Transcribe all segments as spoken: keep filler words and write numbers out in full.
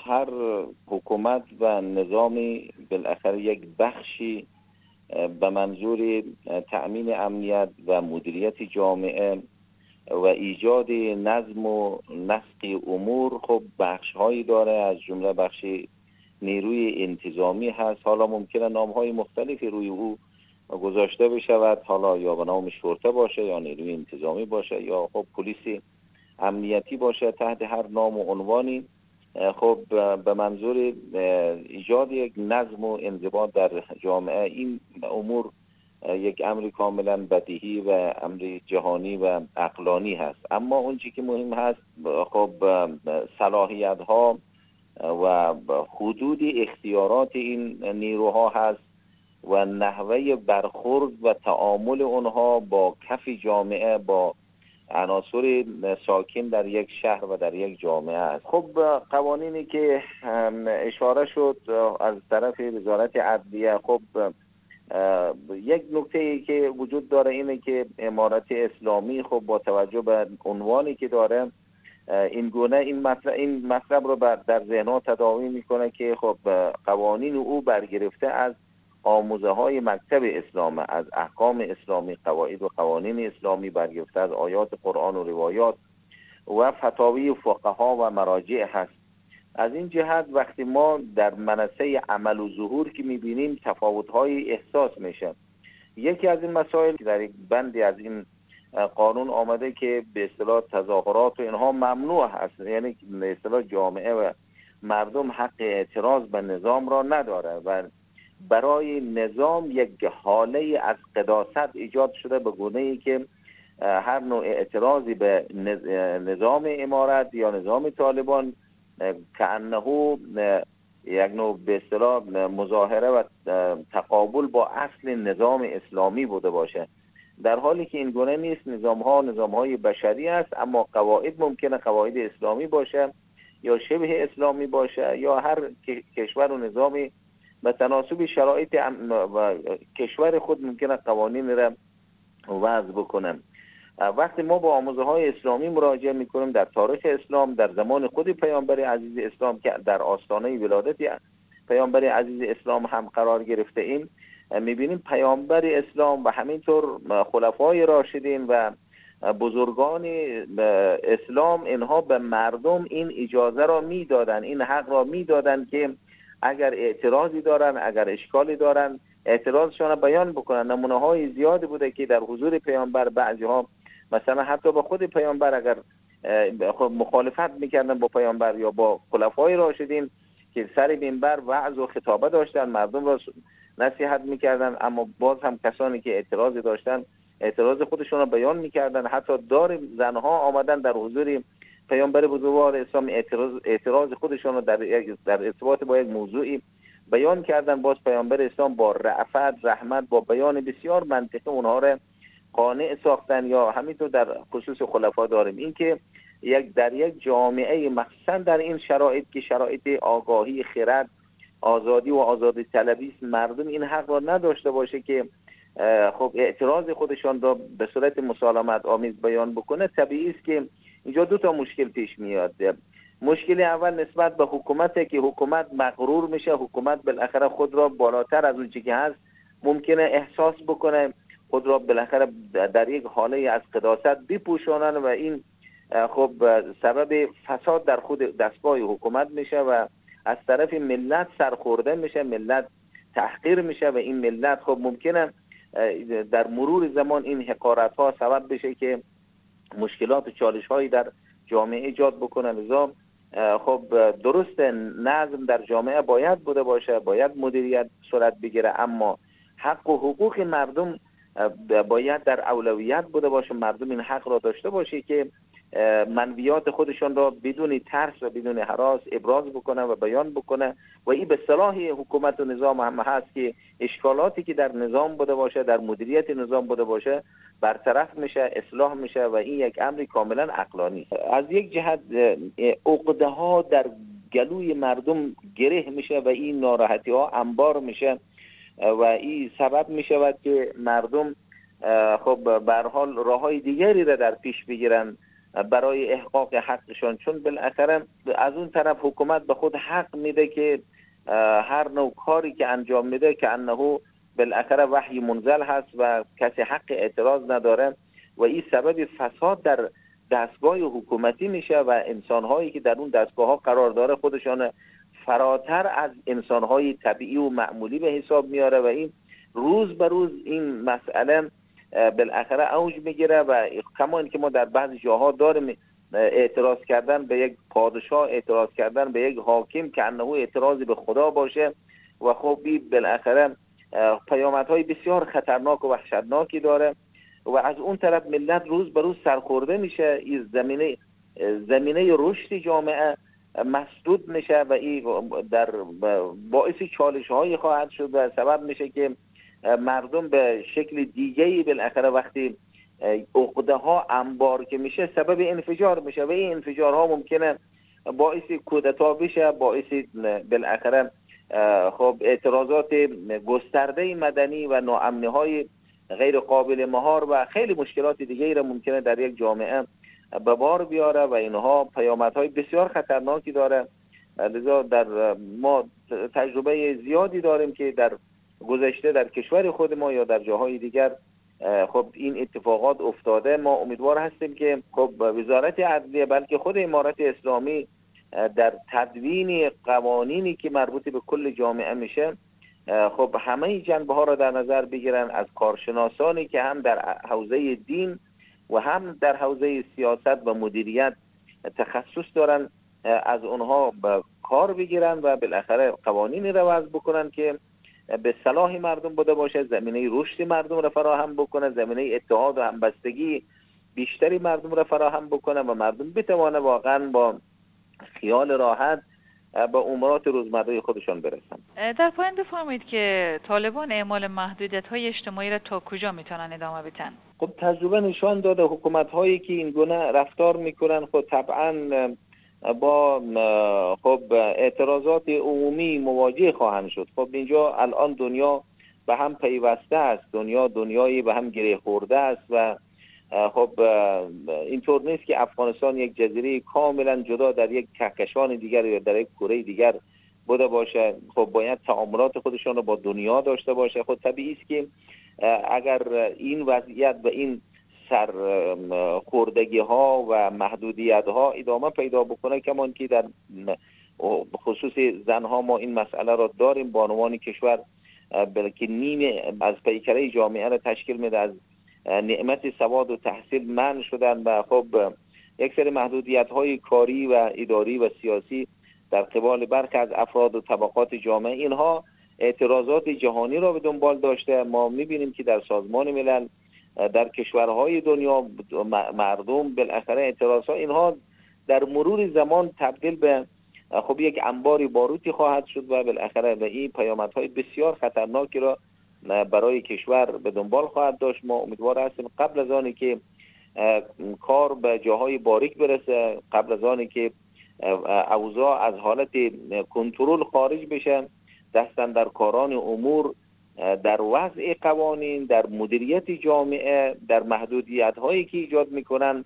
هر حکومت و نظامی بالاخره یک بخشی به منظور تأمین امنیت و مدیریت جامعه و ایجاد نظم و نسق امور خب بخش هایی داره، از جمله بخش نیروی انتظامی هست. حالا ممکنه نام های مختلفی روی او گذاشته بشود، حالا یا به نام شرطه باشه یا نیروی انتظامی باشه یا خب پلیس امنیتی باشه، تحت هر نام و عنوانی خب به منظور ایجاد یک نظم و انضباط در جامعه. این امور یک امر کاملا بدیهی و امر جهانی و عقلانی هست. اما اون چیزی که مهم هست خب صلاحیت ها و حدود اختیارات این نیروها هست و نحوه برخورد و تعامل اونها با کف جامعه، با عناصر ساکن در یک شهر و در یک جامعه است. خب قوانینی که اشاره شد از طرف وزارت عدلیه، خب یک نکته ای که وجود داره اینه که امارت اسلامی خب با توجه به عنوانی که داره این گونه این مطلب این مطلب رو در ذهن‌ها تداوی میکنه که خب قوانین او برگرفته از آموزه های مکتب اسلام، از احکام اسلامی، قواعد و قوانین اسلامی، برگرفته از آیات قرآن و روایات و فتاوی فقها و مراجع هست. از این جهت وقتی ما در منصه عمل و ظهور که میبینیم تفاوت‌های احساس میشه. یکی از این مسائل که در یک بندی از این قانون آمده که به اصطلاح تظاهرات و اینها ممنوع هست، یعنی به اصطلاح جامعه و مردم حق اعتراض به نظام را نداره و برای نظام یک حاله از قداست ایجاد شده به گونه‌ای که هر نوع اعتراضی به نظام امارت یا نظام طالبان کأنه یک نوع به اصطلاح مظاهره و تقابل با اصل نظام اسلامی بوده باشه، در حالی که این گونه نیست. نظام ها نظام های بشری است، اما قواعد ممکنه قواعد اسلامی باشه یا شبه اسلامی باشه، یا هر کشور و نظامی به تناسب شرایط و کشور خود ممکنه قوانین را وضع بکنه. وقتی ما با آموزه های اسلامی مراجعه میکنیم در تاریخ اسلام، در زمان خود پیامبر عزیز اسلام که در آستانه ولادت پیامبر عزیز اسلام هم قرار گرفته ایم، میبینیم پیامبر اسلام و همینطور خلفای راشدین و بزرگان اسلام اینها به مردم این اجازه را میدادن، این حق را میدادن که اگر اعتراضی دارن، اگر اشکالی دارن، اعتراضشان را بیان بکنن. نمونه های زیادی بوده که در حضور پیامبر بعضی ها مثلا حتی با خود پیامبر اگر مخالفت میکردن با پیامبر یا با خلفای راشدین که سر منبر وعظ و خطابه داشتن، مردم را نصیحت میکردن، اما باز هم کسانی که اعتراضی داشتن اعتراض خودشون را بیان میکردن. حتی دار زنها آمدن در حضور پیامبر بزرگوار اسلام اعتراض اعتراض خودشون را در در ارتباط با یک موضوعی بیان کردن. باز پیامبر اسلام با رأفت، رحمت، با بیان بسیار منطقی اونها را قانع ساختن. یا همینطور در خصوص خلفا داریم این که یک در یک جامعه مخصوصا در این شرایط که شرایط آگاهی، خرد، آزادی و آزادی طلبی است، مردم این حق را نداشته باشه که خب اعتراض خودشان را به صورت مسالمت آمیز بیان بکنه. طبیعی است که اینجا دو تا مشکل پیش میاد. مشکل اول نسبت به حکومته که حکومت مغرور میشه، حکومت بالاخره خود را بالاتر از اون چیزی که هست ممکنه احساس بکنه، خود را بالاخره در یک حاله از قداست بپوشانن و این خب سبب فساد در خود دستگاه حکومت میشه و از طرف ملت سرخورده میشه، ملت تحقیر میشه و این ملت خب ممکنه در مرور زمان این حقارت ها سبب بشه که مشکلات و چالش هایی در جامعه ایجاد بکنه. لذا خب درست نظم در جامعه باید بوده باشه، باید مدیریت صورت بگیره، اما حق و حقوق مردم باید در اولویت بوده باشه. مردم این حق را داشته باشه که منویات خودشان را بدون ترس و بدون هراس ابراز بکنه و بیان بکنه و این به صلاح حکومت و نظام هم هست که اشکالاتی که در نظام بوده باشه، در مدیریت نظام بوده باشه، برطرف میشه، اصلاح میشه و این یک امر کاملا عقلانی. از یک جهت عقده ها در گلوی مردم گره میشه و این ناراحتی ها انبار میشه و این سبب میشود که مردم خب به هر حال راههای دیگری را در پیش بگیرن برای احقاق حقشان، چون بالاخره از اون طرف حکومت به خود حق میده که هر نوع کاری که انجام میده که انه بالاخره وحی منزل هست و کسی حق اعتراض نداره و این سبب فساد در دستگاه حکومتی میشه و انسانهایی که در اون دستگاه ها قرار داره خودشان فراتر از انسانهای طبیعی و معمولی به حساب میاره و این روز به روز این مسئله بالاخره اوج میگیره و کما اینکه ما در بعضی جاها داریم اعتراض کردن به یک پادشاه، اعتراض کردن به یک حاکم که انه اعتراضی به خدا باشه و خب بالاخره پیامدهای بسیار خطرناک و وحشتناکی داره و از اون طرف ملت روز به روز سرخورده میشه، این زمینه زمینه رشد جامعه مسدود میشه و این در باعث چالش هایی خواهد شد و سبب میشه که مردم به شکل دیگه‌ای بالاخره وقتی عقده ها انبار که میشه سبب انفجار میشه و این انفجارها ممکنه باعث کودتا بشه، باعث بالاخره خب اعتراضات گسترده مدنی و ناامنی های غیر قابل مهار و خیلی مشکلات دیگه‌ای را ممکنه در یک جامعه به بار بیاره و اینها پیامدهای بسیار خطرناکی داره. لذا در ما تجربه زیادی داریم که در گذشته در کشور خود ما یا در جاهای دیگر خب این اتفاقات افتاده. ما امیدوار هستیم که خب وزارت عدلیه بلکه خود امارت اسلامی در تدوین قوانینی که مربوط به کل جامعه میشه خب همه جنبه ها را در نظر بگیرن، از کارشناسانی که هم در حوزه دین و هم در حوزه سیاست و مدیریت تخصص دارن از اونها کار بگیرن و بالاخره قوانینی را وضع بکنن که به صلاح مردم بوده باشه، زمینه رشد مردم را فراهم بکنه، زمینه اتحاد و همبستگی بیشتری مردم را فراهم بکنه و مردم بتوانه واقعا با خیال راحت به امورات روزمره خودشان برسن. در پایان بفرمایید که طالبان اعمال محدودیت‌های اجتماعی را تا کجا میتونن ادامه بدن؟ خب تجربه نشان داده حکومت‌هایی که این گونه رفتار میکنن خب طبعاً با خب اعتراضات عمومی مواجه خواهند شد. خب اینجا الان دنیا به هم پیوسته است، دنیا دنیایی به هم گره خورده است و خب اینطور نیست که افغانستان یک جزیره کاملا جدا در یک کهکشان دیگر یا در یک کره دیگر بوده باشه. خب باید تعاملات خودشان رو با دنیا داشته باشه. خب طبیعی است که اگر این وضعیت و این سر خوردگی ها و محدودیت ها ادامه پیدا بکنه، کمان که در خصوص زن ها ما این مسئله را داریم، بانوان کشور بلکه نیم از پیکره جامعه را تشکیل میده، از نعمت سواد و تحصیل منع شدن و خب یک سری محدودیت های کاری و اداری و سیاسی در قبال برخی از افراد و طبقات جامعه، اینها اعتراضات جهانی را به دنبال داشته. ما میبینیم که در سازمان ملل، در کشورهای دنیا مردم بالاخره اعتراضات اینها در مرور زمان تبدیل به خب یک انباری باروتی خواهد شد و بالاخره به این پیامدهای بسیار خطرناکی را برای کشور به دنبال خواهد داشت. ما امیدوار هستیم قبل از آنی که کار به جاهای باریک برسه، قبل از آنی که اوضاع از حالت کنترل خارج بشه، دستاندرکاران امور در وضع قوانین، در مدیریت جامعه، در محدودیت هایی که ایجاد میکنن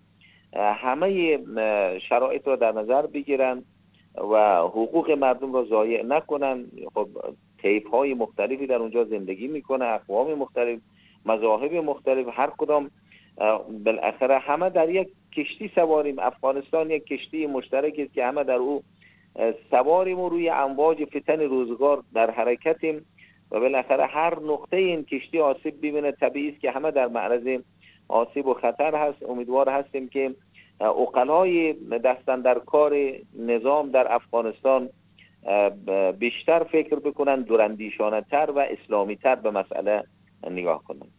همه شرایط را در نظر بگیرن و حقوق مردم را ضایع نکنن. خب طیف های مختلفی در اونجا زندگی میکنه، اقوام مختلف، مذاهب مختلف، هر کدام بالاخره همه در یک کشتی سواریم. افغانستان یک کشتی مشترکی است که همه در او سواریم و روی امواج فتن روزگار در حرکتیم و بالاخره هر نقطه این کشتی آسیب ببینه طبیعی است که همه در معرض آسیب و خطر هست. امیدوار هستیم که عقلای دستاندرکار نظام در افغانستان بیشتر فکر بکنن، دوراندیشانه تر و اسلامی تر به مسئله نگاه کنن.